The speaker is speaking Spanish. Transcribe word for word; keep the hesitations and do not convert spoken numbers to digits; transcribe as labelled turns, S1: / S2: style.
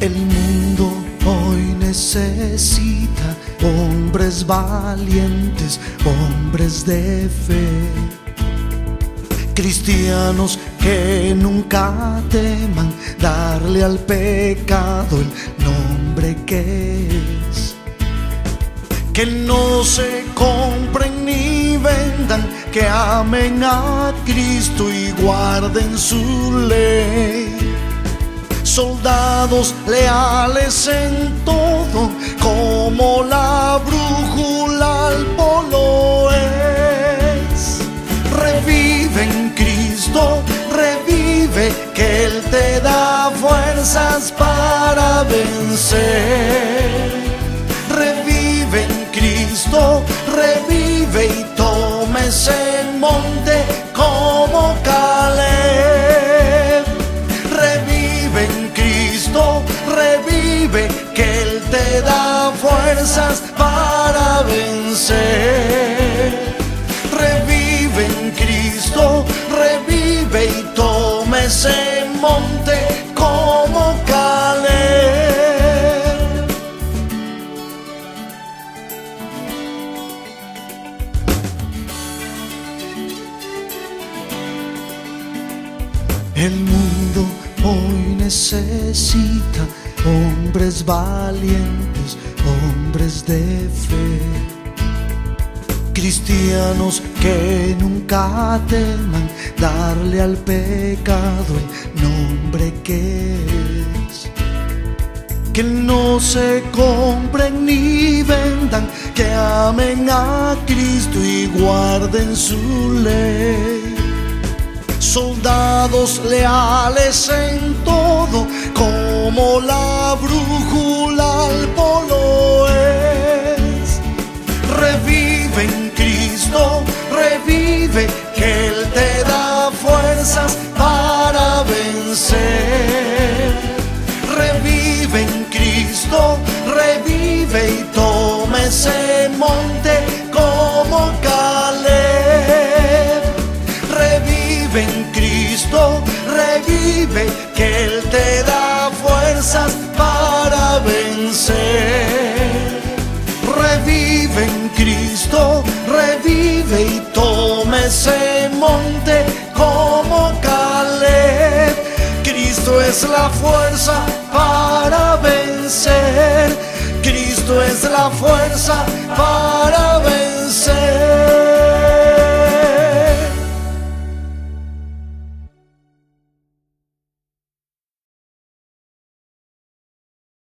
S1: El mundo hoy necesita hombres valientes, hombres de fe, cristianos que nunca teman darle al pecado el nombre que es, que no se compren ni vendan, que amen a Cristo y guarden su ley. Soldados leales en todo, como la brújula al polo es. Revive en Cristo, revive, que Él te da fuerzas para vencer. Revive en Cristo, revive y tómese el monte como Caleb. Revive en Cristo, revive, que Él te da fuerzas para vencer. Revive en Cristo, revive y tómese el monte como Caleb. El mundo hoy necesita hombres valientes, hombres de fe, cristianos que nunca teman darle al pecado el nombre que es, que no se compren ni vendan, que amen a Cristo y guarden su ley. Soldados leales en todo, como la brújula al polo es. Revive en Cristo, revive, que Él te da fuerzas para vencer. Revive en Cristo, revive y tómese el monte como Caleb. Revive en Cristo, revive, que Él te da fuerzas para vencer. Revive en Cristo, revive y tómese el monte como Caleb. Cristo es la fuerza para vencer, Cristo es la fuerza para